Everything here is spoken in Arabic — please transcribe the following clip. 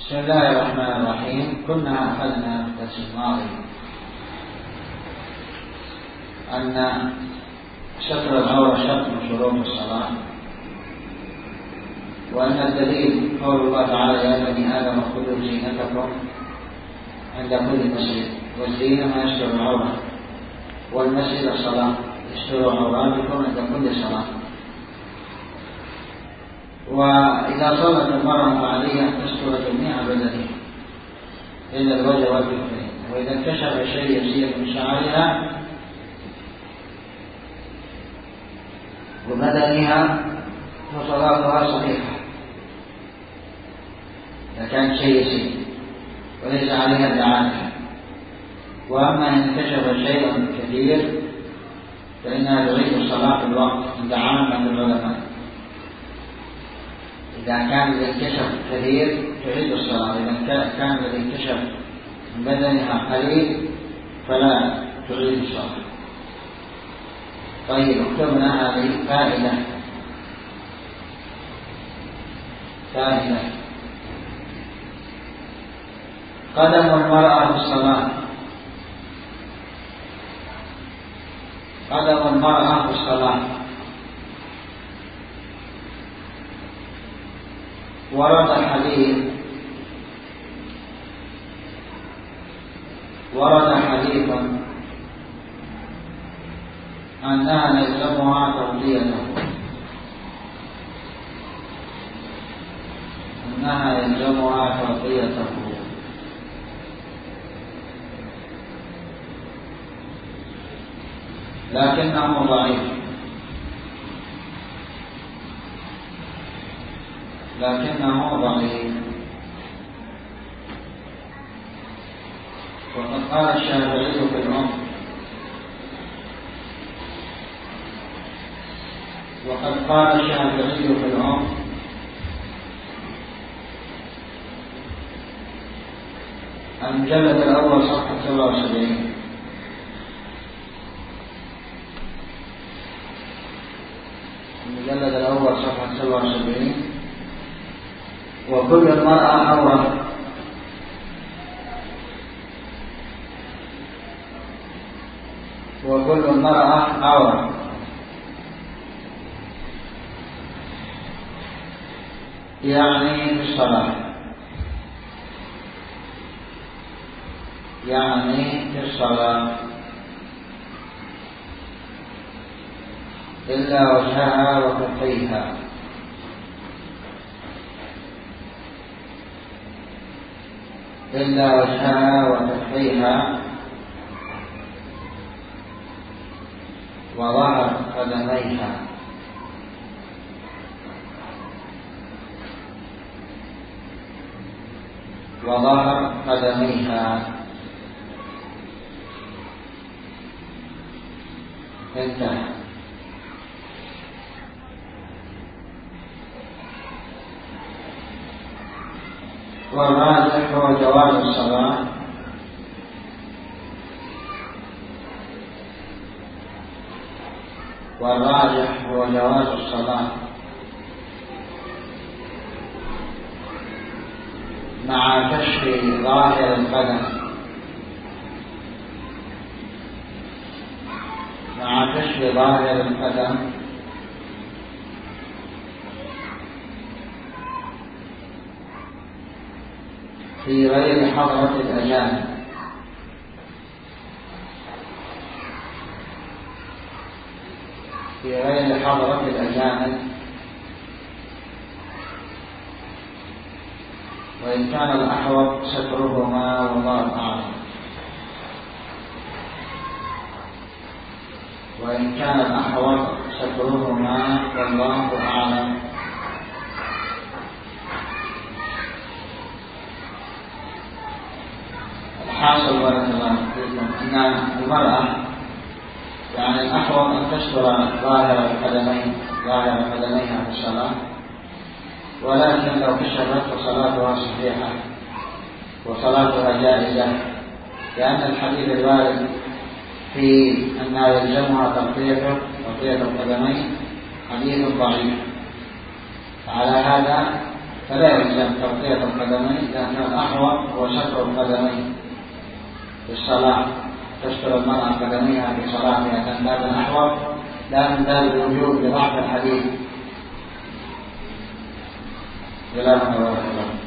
بسم الله الرحمن الرحيم. كنا أخذنا في الدرس الماضي أن ستر العورة شرط من شروط الصلاة، وأن الدليل قول الله تعالى: يا بني آدم خذوا زينتكم عند كل مسجد، والزينة ما يستر العورة، والمسجد الصلاة يستر عوراتكم عند كل صلاة. وإذا صلت المرأة عليها تستر جميع بدنها إلا الوجه والكفين، وإذا انكشف شيء يسير من شعرها وبدنها فصلاتها صحيحة إذا كان شيء يسير وليس عليها دعاء. وأما إن انكشف شيء كثير فإنها تعيد الصلاة في الوقت عند عامة العلماء. إذا كان الذي انكشف كثير تعيد الصلاة، إذا كان الذي انكشف من بدنها قليل فلا تعيد الصلاة. طيب، اكتبنا هذه فائدة. قدم المرأة في الصلاة. قدم المرأة في الصلاة ورد حديث أنها يلزمها تغطيته، لكنه ضعيف. وقد قال الشافعي في الأم المجلد الأول صفحة 77: المجلد الأول صفحة 77: وكل المرأة عورة، وكل المرأة عورة، يعني في الصلاة، إلا وجهها وكفيها، وظهر قدميها، انتهى. والراجح هو جواز الصلاة مع كشف ظاهر القدم في غير حضرة الأجانب، وإن كان الأحوط سترهما والله أعلم. الحاصل بارك الله فيكم أن المرأة يعني الأحوط أن تستر ظاهر قدميها في الصلاة، ولكن لو كشفت فصلاتها صحيحة وصلاتها جائزة، لأن الحديث الوارد في أن يلزمها تغطية القدمين حديث ضعيف. على هذا فلا يلزم تغطية القدمين، لأن الأحوط هو شطر القدمين في الصلاة. تستر المرأة قدميها في صلاتها كان باب الأحوط، لا من باب الوجوب لضعف الحديث.